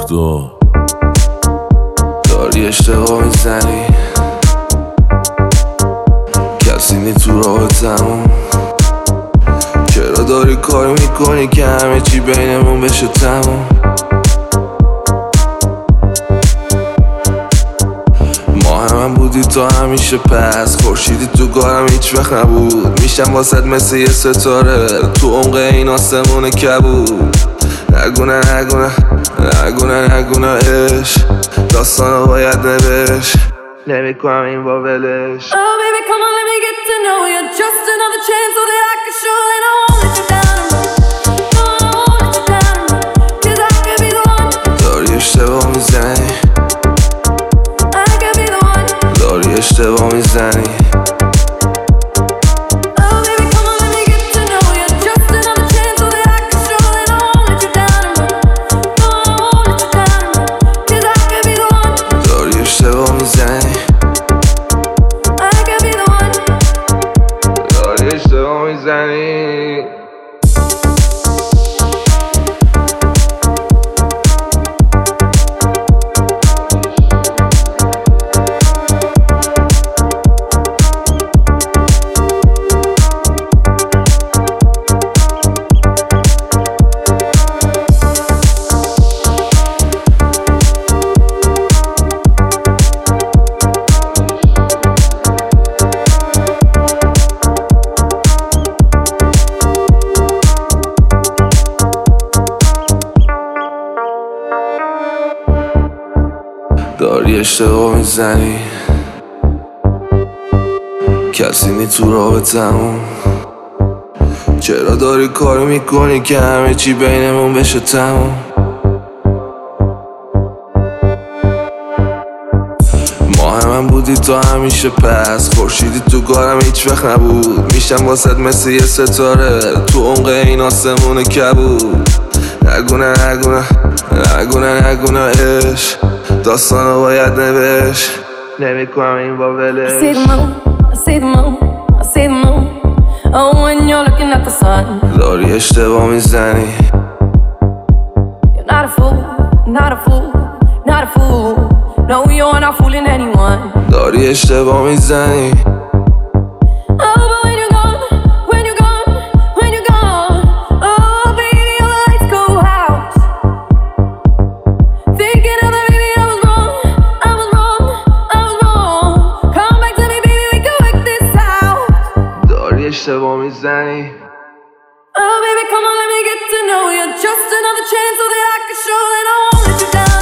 تو داری اشتباه میزنی، کسی نی تو رابطمون. چرا داری کار میکنی که همه چی بینمون بشه تموم؟ ما هم بودی تا همیشه، پس خورشیدی تو کارم هیچ وقت نبود. میشم واسد مثل یه ستاره تو عمق این آسمون کبود. نگونه نگونه نگونه نگونه عشق داستانو باید نوشت، نمیکنم این با ولش. Oh baby come on let me get to know you, just another chance so that I can show that I won't let you down. No I won't let you down, cause I could be the one. داری اشتباه میزنی، I could be the one. داری اشتباه میزنی. Oh baby come on let me get to know you, just another chance so that I can show that I won't let you down. No I won't let you down, cause I could be the one. داری اشتباه میزنی، I could be the one. داری اشتباه میزنی. داری اشتباه میزنی، کسی نی تو رابطمون. چرا داری کار میکنی که همه چی بینمون بشه تموم؟ ما هم بودی تا همیشه، پس خورشیدی تو کارم هیچ وقت نبود. میشم واسد مثل یه ستاره تو عمق این آسمون کبود. نگونه نگونه نگونه نگونه عشق داستانو باید نوشت، نمیکنم این با ولش. I see the moon, I see the moon, I see the moon. Oh when you're looking at the sun. داری اشتباه میزنی، You're not a fool, not a fool, not a fool. No you're not fooling anyone. داری اشتباه میزنی. Oh but when you're gone, when you're gone, when you're gone. Oh baby all the lights go out. Thinking of that baby I was wrong, I was wrong, I was wrong. Come back to me baby we can work this out. داری اشتباه میزنی. Oh baby come on let me get to know you, just another chance so that I can show that I won't let you down.